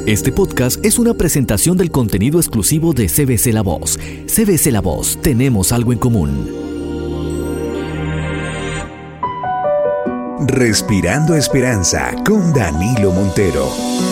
Este podcast es una presentación del contenido exclusivo de CBC La Voz. CBC La Voz, tenemos algo en común. Respirando Esperanza con Danilo Montero.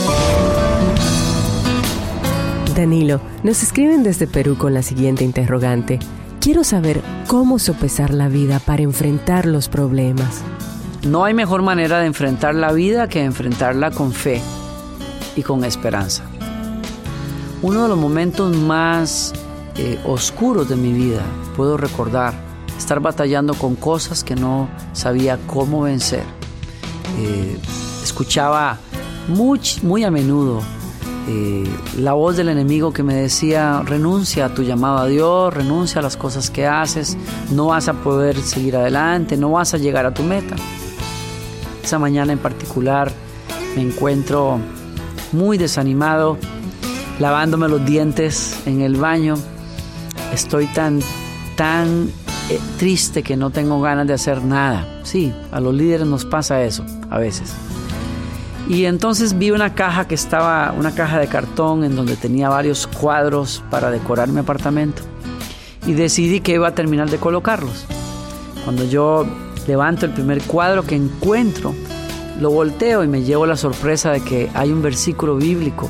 Danilo, nos escriben desde Perú con la siguiente interrogante. Quiero saber cómo sopesar la vida para enfrentar los problemas. No hay mejor manera de enfrentar la vida que enfrentarla con fe y con esperanza. Uno de los momentos más oscuros de mi vida, puedo recordar estar batallando con cosas que no sabía cómo vencer. Escuchaba muy a menudo la voz del enemigo que me decía: renuncia a tu llamado a Dios, renuncia a las cosas que haces, no vas a poder seguir adelante, no vas a llegar a tu meta. Esa mañana en particular me encuentro muy desanimado, lavándome los dientes en el baño. Estoy tan triste que no tengo ganas de hacer nada. Sí, a los líderes nos pasa eso a veces. Y entonces vi una caja de cartón en donde tenía varios cuadros para decorar mi apartamento, y decidí que iba a terminar de colocarlos. Cuando yo levanto el primer cuadro que encuentro, lo volteo y me llevo la sorpresa de que hay un versículo bíblico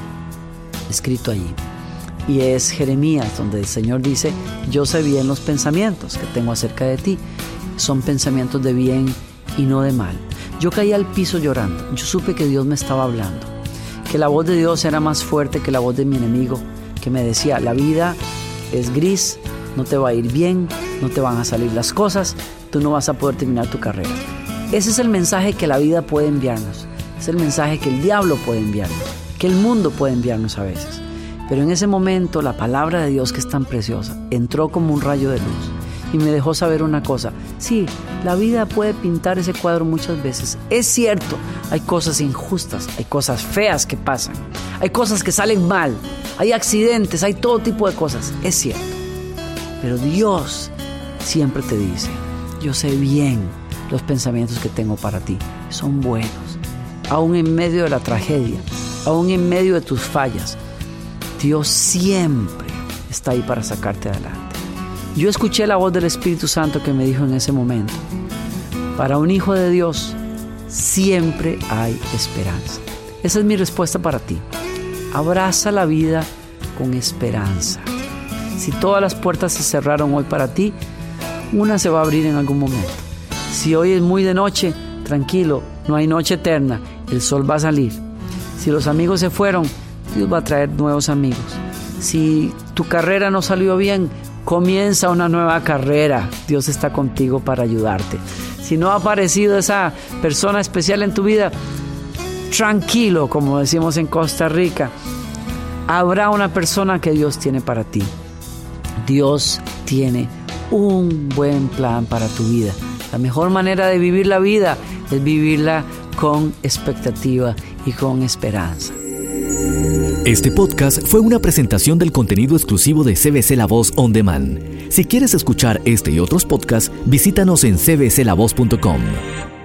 escrito allí. Y es Jeremías, donde el Señor dice: yo sé bien los pensamientos que tengo acerca de ti. Son pensamientos de bien y no de mal. Yo caí al piso llorando. Yo supe que Dios me estaba hablando, que la voz de Dios era más fuerte que la voz de mi enemigo, que me decía: la vida es gris, no te va a ir bien, no te van a salir las cosas, tú no vas a poder terminar tu carrera. Ese es el mensaje que la vida puede enviarnos. Es el mensaje que el diablo puede enviarnos, que el mundo puede enviarnos a veces. Pero en ese momento la palabra de Dios, que es tan preciosa, entró como un rayo de luz y me dejó saber una cosa. Sí, la vida puede pintar ese cuadro muchas veces. Es cierto, hay cosas injustas, hay cosas feas que pasan, hay cosas que salen mal, hay accidentes, hay todo tipo de cosas. Es cierto. Pero Dios siempre te dice: yo sé bien los pensamientos que tengo para ti. Son buenos. Aún en medio de la tragedia, aún en medio de tus fallas, Dios siempre está ahí para sacarte adelante. Yo escuché la voz del Espíritu Santo que me dijo en ese momento: para un hijo de Dios siempre hay esperanza. Esa es mi respuesta para ti. Abraza la vida con esperanza. Si todas las puertas se cerraron hoy para ti, una se va a abrir en algún momento. Si hoy es muy de noche, tranquilo, no hay noche eterna, el sol va a salir. Si los amigos se fueron, Dios va a traer nuevos amigos. Si tu carrera no salió bien, comienza una nueva carrera. Dios está contigo para ayudarte. Si no ha aparecido esa persona especial en tu vida, tranquilo, como decimos en Costa Rica, habrá una persona que Dios tiene para ti. Dios tiene un buen plan para tu vida. La mejor manera de vivir la vida es vivirla con expectativa y con esperanza. Este podcast fue una presentación del contenido exclusivo de CBC La Voz On Demand. Si quieres escuchar este y otros podcasts, visítanos en cbclavoz.com.